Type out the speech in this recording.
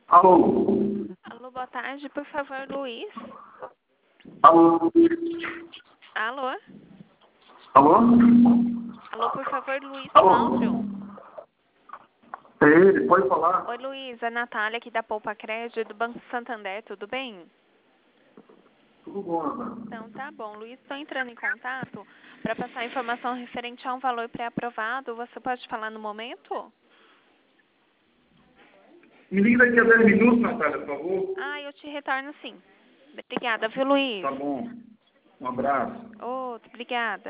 Alô? Alô, boa tarde, por favor, Luiz. Alô? Alô? Alô? Alô, por favor, Luiz Alô? Cláudio. É ele, pode falar? Oi, Luiz, a Natália aqui da Poupa Crédito do Banco Santander, tudo bem? Tudo bom, Ana? Então, tá bom. Luiz, estou entrando em contato para passar informação referente a um valor pré-aprovado. Você pode falar no momento? Me liga daqui a 10 minutos, Natália, por favor. Ah, eu te retorno sim. Obrigada, viu, Luiz? Tá bom. Um abraço. Obrigada.